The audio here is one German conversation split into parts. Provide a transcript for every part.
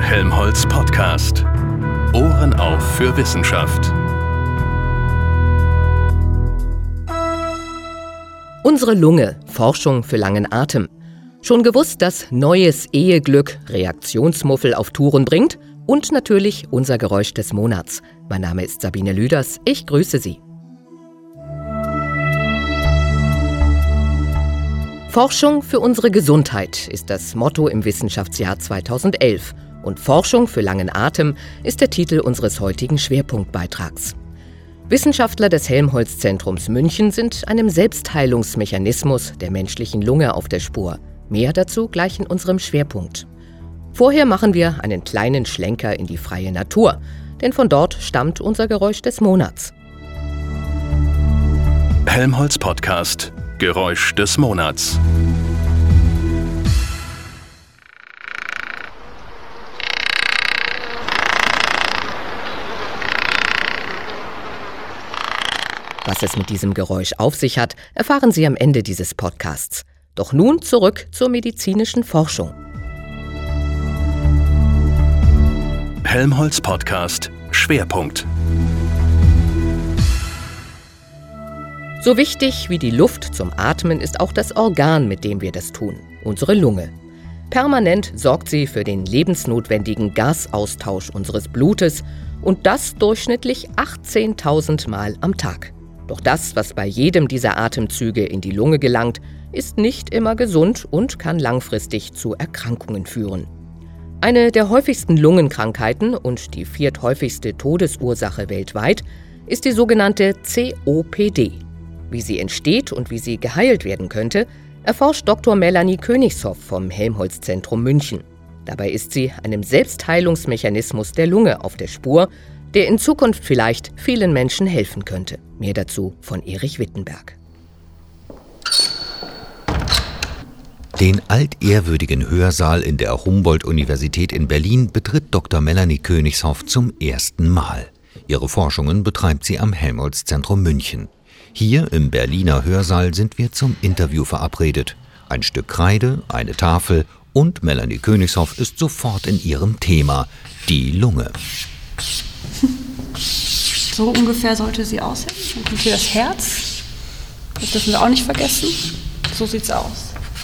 Helmholtz Podcast. Ohren auf für Wissenschaft. Unsere Lunge, Forschung für langen Atem. Schon gewusst, dass neues Eheglück Reaktionsmuffel auf Touren bringt? Und natürlich unser Geräusch des Monats. Mein Name ist Sabine Lüders, ich grüße Sie. Forschung für unsere Gesundheit ist das Motto im Wissenschaftsjahr 2011. Und Forschung für langen Atem ist der Titel unseres heutigen Schwerpunktbeitrags. Wissenschaftler des Helmholtz-Zentrums München sind einem Selbstheilungsmechanismus der menschlichen Lunge auf der Spur. Mehr dazu gleich in unserem Schwerpunkt. Vorher machen wir einen kleinen Schlenker in die freie Natur, denn von dort stammt unser Geräusch des Monats. Helmholtz Podcast, Geräusch des Monats. Was es mit diesem Geräusch auf sich hat, erfahren Sie am Ende dieses Podcasts. Doch nun zurück zur medizinischen Forschung. Helmholtz Podcast, Schwerpunkt. So wichtig wie die Luft zum Atmen ist auch das Organ, mit dem wir das tun, unsere Lunge. Permanent sorgt sie für den lebensnotwendigen Gasaustausch unseres Blutes und das durchschnittlich 18.000 Mal am Tag. Doch das, was bei jedem dieser Atemzüge in die Lunge gelangt, ist nicht immer gesund und kann langfristig zu Erkrankungen führen. Eine der häufigsten Lungenkrankheiten und die vierthäufigste Todesursache weltweit ist die sogenannte COPD. Wie sie entsteht und wie sie geheilt werden könnte, erforscht Dr. Melanie Königshoff vom Helmholtz-Zentrum München. Dabei ist sie einem Selbstheilungsmechanismus der Lunge auf der Spur, der in Zukunft vielleicht vielen Menschen helfen könnte. Mehr dazu von Erich Wittenberg. Den altehrwürdigen Hörsaal in der Humboldt-Universität in Berlin betritt Dr. Melanie Königshoff zum ersten Mal. Ihre Forschungen betreibt sie am Helmholtz-Zentrum München. Hier im Berliner Hörsaal sind wir zum Interview verabredet. Ein Stück Kreide, eine Tafel und Melanie Königshoff ist sofort in ihrem Thema, die Lunge. So ungefähr sollte sie aussehen. Dann kommt hier das Herz. Das dürfen wir auch nicht vergessen. So sieht's aus.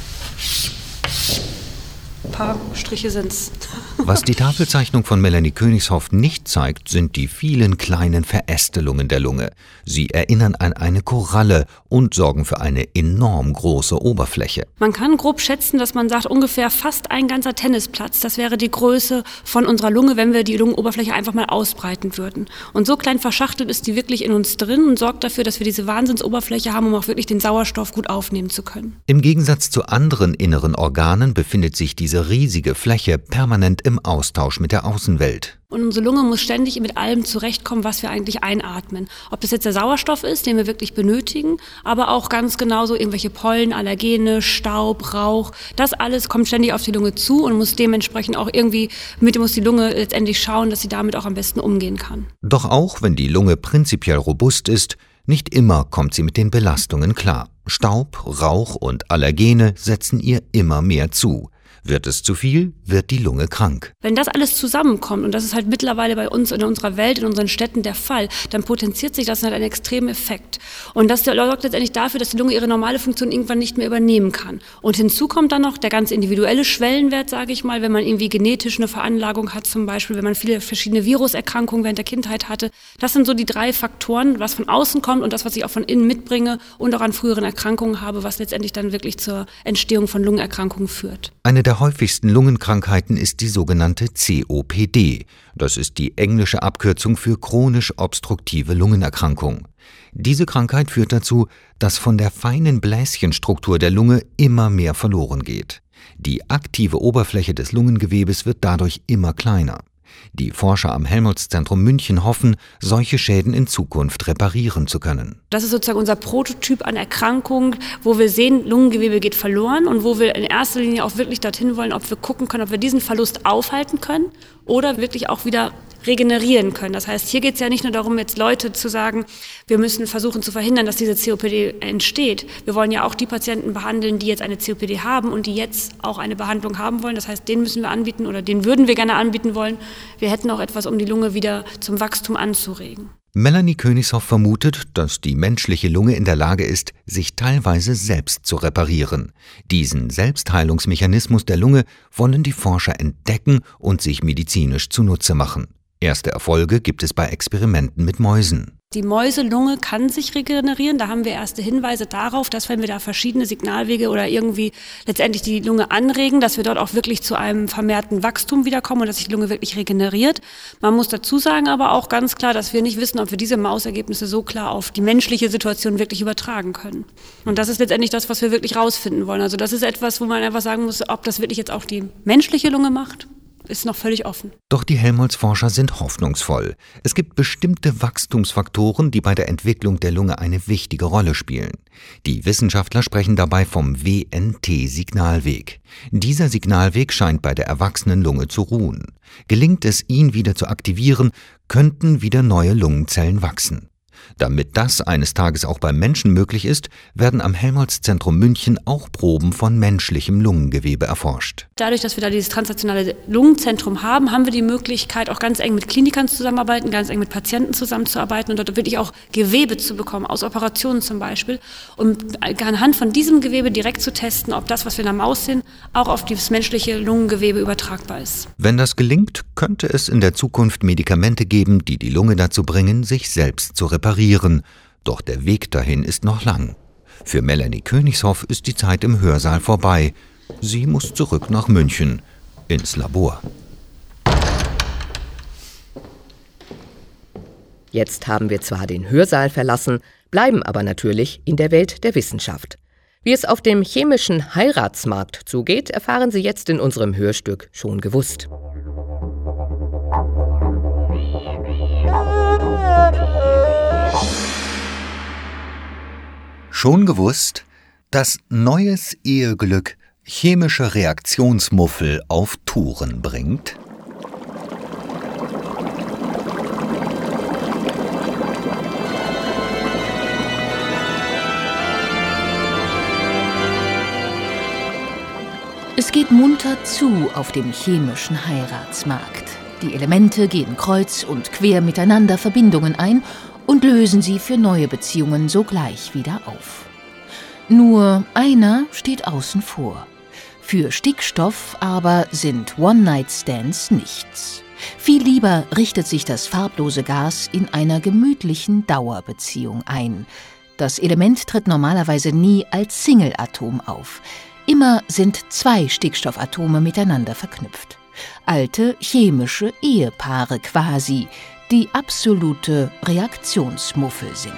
Ein paar Striche sind's. Was die Tafelzeichnung von Melanie Königshoff nicht zeigt, sind die vielen kleinen Verästelungen der Lunge. Sie erinnern an eine Koralle und sorgen für eine enorm große Oberfläche. Man kann grob schätzen, dass man sagt, ungefähr fast ein ganzer Tennisplatz. Das wäre die Größe von unserer Lunge, wenn wir die Lungenoberfläche einfach mal ausbreiten würden. Und so klein verschachtelt ist die wirklich in uns drin und sorgt dafür, dass wir diese Wahnsinnsoberfläche haben, um auch wirklich den Sauerstoff gut aufnehmen zu können. Im Gegensatz zu anderen inneren Organen befindet sich diese riesige Fläche permanent im Austausch mit der Außenwelt. Und unsere Lunge muss ständig mit allem zurechtkommen, was wir eigentlich einatmen. Ob das jetzt der Sauerstoff ist, den wir wirklich benötigen, aber auch ganz genauso irgendwelche Pollen, Allergene, Staub, Rauch. Das alles kommt ständig auf die Lunge zu und muss dementsprechend auch irgendwie, muss die Lunge letztendlich schauen, dass sie damit auch am besten umgehen kann. Doch auch wenn die Lunge prinzipiell robust ist, nicht immer kommt sie mit den Belastungen klar. Staub, Rauch und Allergene setzen ihr immer mehr zu. Wird es zu viel, wird die Lunge krank. Wenn das alles zusammenkommt, und das ist halt mittlerweile bei uns in unserer Welt, in unseren Städten der Fall, dann potenziert sich das halt einen extremen Effekt. Und das sorgt letztendlich dafür, dass die Lunge ihre normale Funktion irgendwann nicht mehr übernehmen kann. Und hinzu kommt dann noch der ganz individuelle Schwellenwert, sage ich mal, wenn man irgendwie genetisch eine Veranlagung hat, zum Beispiel, wenn man viele verschiedene Viruserkrankungen während der Kindheit hatte. Das sind so die drei Faktoren, was von außen kommt und das, was ich auch von innen mitbringe und auch an früheren Erkrankungen habe, was letztendlich dann wirklich zur Entstehung von Lungenerkrankungen führt. Eine der häufigsten Lungenkrankheiten ist die sogenannte COPD. Das ist die englische Abkürzung für chronisch obstruktive Lungenerkrankung. Diese Krankheit führt dazu, dass von der feinen Bläschenstruktur der Lunge immer mehr verloren geht. Die aktive Oberfläche des Lungengewebes wird dadurch immer kleiner. Die Forscher am Helmholtz-Zentrum München hoffen, solche Schäden in Zukunft reparieren zu können. Das ist sozusagen unser Prototyp an Erkrankung, wo wir sehen, Lungengewebe geht verloren und wo wir in erster Linie auch wirklich dorthin wollen, ob wir gucken können, ob wir diesen Verlust aufhalten können oder wirklich auch wieder regenerieren können. Das heißt, hier geht es ja nicht nur darum, jetzt Leute zu sagen, wir müssen versuchen zu verhindern, dass diese COPD entsteht. Wir wollen ja auch die Patienten behandeln, die jetzt eine COPD haben und die jetzt auch eine Behandlung haben wollen. Das heißt, denen müssen wir anbieten oder denen würden wir gerne anbieten wollen. Wir hätten auch etwas, um die Lunge wieder zum Wachstum anzuregen. Melanie Königshoff vermutet, dass die menschliche Lunge in der Lage ist, sich teilweise selbst zu reparieren. Diesen Selbstheilungsmechanismus der Lunge wollen die Forscher entdecken und sich medizinisch zunutze machen. Erste Erfolge gibt es bei Experimenten mit Mäusen. Die Mäuselunge kann sich regenerieren. Da haben wir erste Hinweise darauf, dass wenn wir da verschiedene Signalwege oder irgendwie letztendlich die Lunge anregen, dass wir dort auch wirklich zu einem vermehrten Wachstum wiederkommen und dass sich die Lunge wirklich regeneriert. Man muss dazu sagen aber auch ganz klar, dass wir nicht wissen, ob wir diese Mausergebnisse so klar auf die menschliche Situation wirklich übertragen können. Und das ist letztendlich das, was wir wirklich rausfinden wollen. Also das ist etwas, wo man einfach sagen muss, ob das wirklich jetzt auch die menschliche Lunge macht, ist noch völlig offen. Doch die Helmholtz-Forscher sind hoffnungsvoll. Es gibt bestimmte Wachstumsfaktoren, die bei der Entwicklung der Lunge eine wichtige Rolle spielen. Die Wissenschaftler sprechen dabei vom WNT-Signalweg. Dieser Signalweg scheint bei der erwachsenen Lunge zu ruhen. Gelingt es, ihn wieder zu aktivieren, könnten wieder neue Lungenzellen wachsen. Damit das eines Tages auch beim Menschen möglich ist, werden am Helmholtz-Zentrum München auch Proben von menschlichem Lungengewebe erforscht. Dadurch, dass wir da dieses translationale Lungenzentrum haben, haben wir die Möglichkeit, auch ganz eng mit Klinikern zusammenzuarbeiten, ganz eng mit Patienten zusammenzuarbeiten und dort wirklich auch Gewebe zu bekommen, aus Operationen zum Beispiel, um anhand von diesem Gewebe direkt zu testen, ob das, was wir in der Maus sehen, auch auf das menschliche Lungengewebe übertragbar ist. Wenn das gelingt, könnte es in der Zukunft Medikamente geben, die die Lunge dazu bringen, sich selbst zu reparieren. Doch der Weg dahin ist noch lang. Für Melanie Königshoff ist die Zeit im Hörsaal vorbei. Sie muss zurück nach München, ins Labor. Jetzt haben wir zwar den Hörsaal verlassen, bleiben aber natürlich in der Welt der Wissenschaft. Wie es auf dem chemischen Heiratsmarkt zugeht, erfahren Sie jetzt in unserem Hörstück Schon gewusst. Schon gewusst, dass neues Eheglück chemische Reaktionsmuffel auf Touren bringt? Es geht munter zu auf dem chemischen Heiratsmarkt. Die Elemente gehen kreuz und quer miteinander Verbindungen ein und lösen sie für neue Beziehungen sogleich wieder auf. Nur einer steht außen vor. Für Stickstoff aber sind One-Night-Stands nichts. Viel lieber richtet sich das farblose Gas in einer gemütlichen Dauerbeziehung ein. Das Element tritt normalerweise nie als Singleatom auf. Immer sind 2 Stickstoffatome miteinander verknüpft. Alte chemische Ehepaare quasi, die absolute Reaktionsmuffel sind.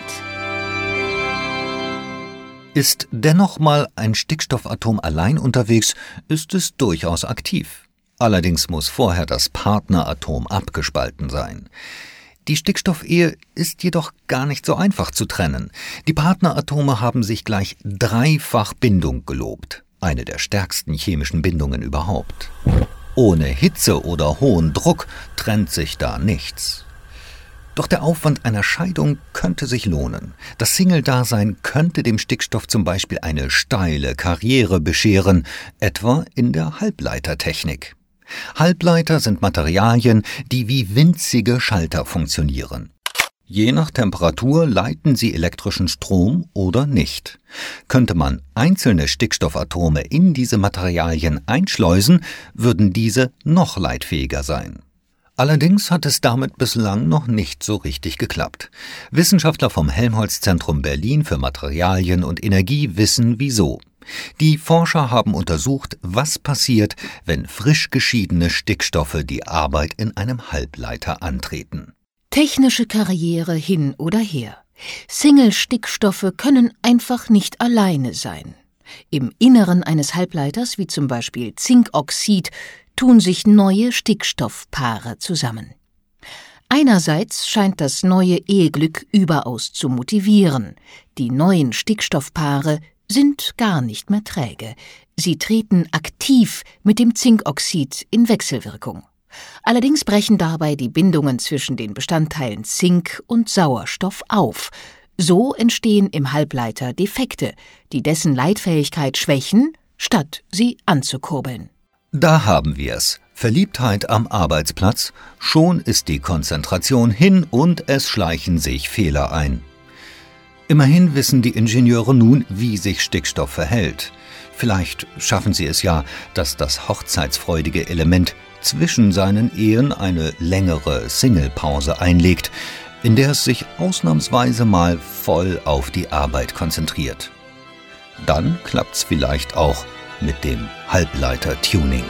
Ist dennoch mal ein Stickstoffatom allein unterwegs, ist es durchaus aktiv. Allerdings muss vorher das Partneratom abgespalten sein. Die Stickstoffelie ist jedoch gar nicht so einfach zu trennen. Die Partneratome haben sich gleich dreifach Bindung gelobt. Eine der stärksten chemischen Bindungen überhaupt. Ohne Hitze oder hohen Druck trennt sich da nichts. Doch der Aufwand einer Scheidung könnte sich lohnen. Das Single-Dasein könnte dem Stickstoff zum Beispiel eine steile Karriere bescheren, etwa in der Halbleitertechnik. Halbleiter sind Materialien, die wie winzige Schalter funktionieren. Je nach Temperatur leiten sie elektrischen Strom oder nicht. Könnte man einzelne Stickstoffatome in diese Materialien einschleusen, würden diese noch leitfähiger sein. Allerdings hat es damit bislang noch nicht so richtig geklappt. Wissenschaftler vom Helmholtz-Zentrum Berlin für Materialien und Energie wissen wieso. Die Forscher haben untersucht, was passiert, wenn frisch geschiedene Stickstoffe die Arbeit in einem Halbleiter antreten. Technische Karriere hin oder her. Single-Stickstoffe können einfach nicht alleine sein. Im Inneren eines Halbleiters, wie zum Beispiel Zinkoxid, tun sich neue Stickstoffpaare zusammen. Einerseits scheint das neue Eheglück überaus zu motivieren. Die neuen Stickstoffpaare sind gar nicht mehr träge. Sie treten aktiv mit dem Zinkoxid in Wechselwirkung. Allerdings brechen dabei die Bindungen zwischen den Bestandteilen Zink und Sauerstoff auf. So entstehen im Halbleiter Defekte, die dessen Leitfähigkeit schwächen, statt sie anzukurbeln. Da haben wir's. Verliebtheit am Arbeitsplatz, schon ist die Konzentration hin und es schleichen sich Fehler ein. Immerhin wissen die Ingenieure nun, wie sich Stickstoff verhält. Vielleicht schaffen sie es ja, dass das hochzeitsfreudige Element zwischen seinen Ehen eine längere Singlepause einlegt, in der es sich ausnahmsweise mal voll auf die Arbeit konzentriert. Dann klappt's vielleicht auch mit dem Halbleiter-Tuning.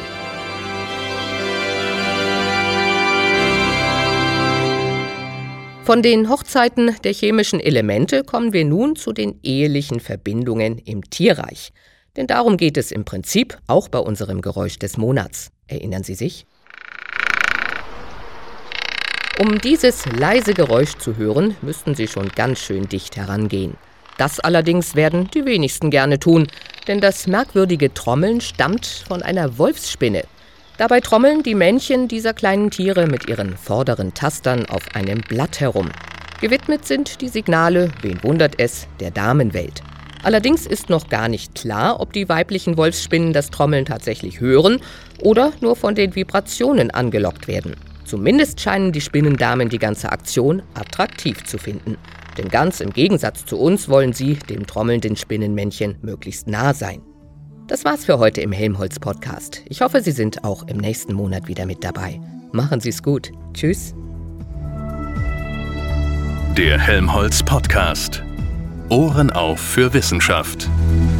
Von den Hochzeiten der chemischen Elemente kommen wir nun zu den ehelichen Verbindungen im Tierreich. Denn darum geht es im Prinzip auch bei unserem Geräusch des Monats. Erinnern Sie sich? Um dieses leise Geräusch zu hören, müssten Sie schon ganz schön dicht herangehen. Das allerdings werden die wenigsten gerne tun, denn das merkwürdige Trommeln stammt von einer Wolfsspinne. Dabei trommeln die Männchen dieser kleinen Tiere mit ihren vorderen Tastern auf einem Blatt herum. Gewidmet sind die Signale, wen wundert es, der Damenwelt. Allerdings ist noch gar nicht klar, ob die weiblichen Wolfsspinnen das Trommeln tatsächlich hören oder nur von den Vibrationen angelockt werden. Zumindest scheinen die Spinnendamen die ganze Aktion attraktiv zu finden. Denn ganz im Gegensatz zu uns wollen sie dem trommelnden Spinnenmännchen möglichst nah sein. Das war's für heute im Helmholtz-Podcast. Ich hoffe, Sie sind auch im nächsten Monat wieder mit dabei. Machen Sie's gut. Tschüss. Der Helmholtz-Podcast. Ohren auf für Wissenschaft.